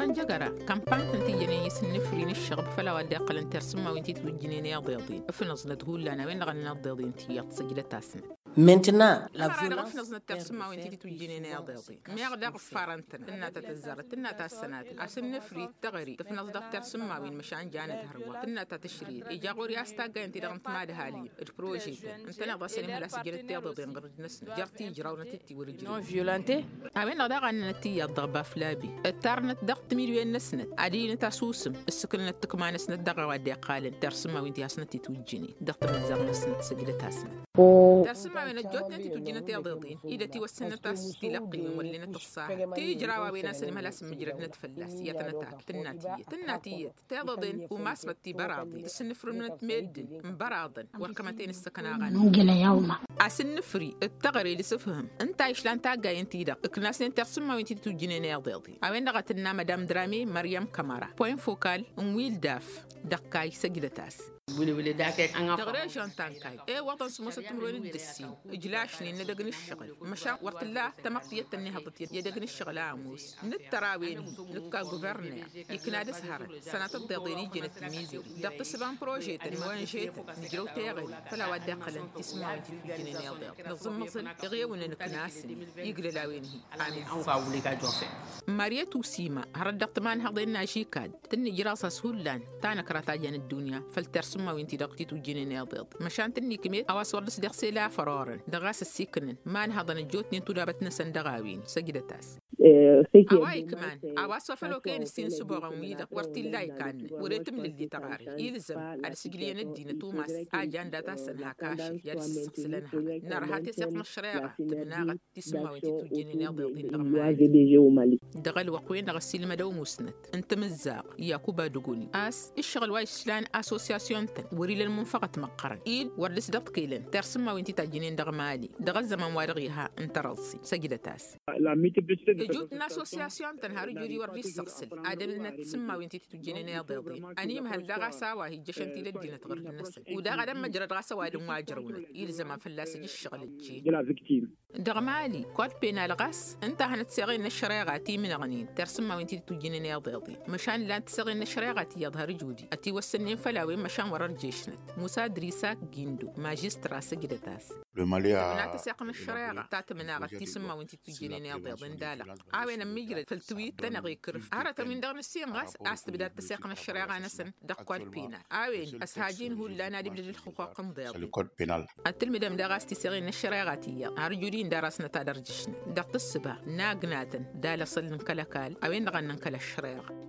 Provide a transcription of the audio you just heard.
جقرا كامبان تنتيجني يسنفرين الشغب فلا ودي أقل ترسم وينتي توجنين يا ضيضين فنزنا تقول لنا وين غننا الضيضين تيات سجلة تاسن Maintenant, la violence violence ترسم وينتي توجنين يا ضيضين ما يغدق فارنتنا إنها تتزارت إنها تاسنات عشان نفري تغري تفنزنا ترسم وين مشان جانت هروا إنها تتشرير إجاقو رياستا جاين تدغنت ما دهالي البروجيتا أنت نغدا سلم لا سجلة يا ضيضين غرد نسنا جرتي جراونا تتي ورجل non violentée. أوين غدا غننا تي الضربة فلابي التارنت دغت ميلوين نسنت عدين تاسوسم السكن التكمان نسنت دغا ودي قالن ترسم وينتي هاسنتي توجني دغت من زغ نسنت سجلة تاسنت ترسم وين الجوت نتي توجينا تيضيضين إذا تي وسنة تاس تلقي من ولينا تصاح تيجرا وبين سلم لا سم جرد نتفلس يتنتاك تناتية تيضيضين وما سبتي براضي السنفر من تمد براضن وكمتين السكنة غنى نجل يوما السنفري التغري لسفهم انت عيش لان تاقا ينتي دق كناسين ترسم وينتي توجينا نيضيضي أوين غتنا مدام درامي مريم كامارا بوين فوكال ويل داف دقاي سجلتاس Wuli dake anga تغري جان تانكاي وطن سموسة تمرون الدسين إجلاشني ندقن الشغل مشا ورت الله تمقيت اني هبط يدقن الشغل عموس نتراوين نكا غوفرنر يكناد سهر سنة الضيضيني جنت الميزي دقت سبان بروجيت وين جيت نجرو تيغل فلا ودي قلن تسمع تجيني نيضيض نظم مصل يغيون نكناس يقل لاوينه anfa wuli ka jofe. ماريتو سيما هردقت مان هقدين ناشيكاد تني جراسة سهولان تانا كراتاجان الدنيا فلترسم وينتي دقتي توجيني نيضيض مشان تني كميت أواس ورس دقسي لا فرارن دغاس السيكنن مان هضن الجوتني تدابتنا سندغاوين سجدتاس أواي كمان أواس وفلو كين السين سبوغا وميدا ورتي اللاي كان وريتم للي تغاري يلزم على سجلين الدين توماس آجان داتا سنها كاشي يالس السقسلنها نارهاتي سيق مشريعة تبناغة تسمى وينتي توجيني نيضيضين دغمان دغل وقوين دغسيل مدو مسند انت مزاق ياكوبا دقوني اس الشغل وايسلان اسوسياسيون تن وريل المنفقة مقرن إيل وردس دقت كيلن ترسم وينتي تاجينين دغمالي دغ الزمن وارغيها انت رضسي سجدتاس جوت اسوسياسيون تن هارو جوري وردي السقسل ادم تسمى وينتي تجينين يا ضيضين اني مهل دغا ساوا هي جشنتي للدينة تغرد النسل ودا غدا مجرى دغا وادم واجرون إيل زمان فلاسج الشغل الجي دغمالي كود بين الغاس انت هنتسيغين الشريعة من غنين ترسم وينتي تجينين يا ضيضي مشان لا تسغين الشريعة يظهر جودي أتي والسنين فلاوي مشان ورا الجيشنت موسى دريساك جيندو ماجسترا سجدتاس لا تساقم الشريعة تات مناغة تسمى وينتي تجينين يا ضيضين دالة عاوين ميجرد في التويت تنغي كرف هارة من دغن السين غاس بدات تساقم الشريعة نسن دقوال بينا عاوين أسهاجين هو لا نادي بدل الحقوق نضيضي الكود بينال التلميذ مدغاس تسغين الشريعة تيا هارجودين درسنا تادر جيشن دقت السبا ناقناتن دالة صل نكلا كال أوين غن نكلا الشريعة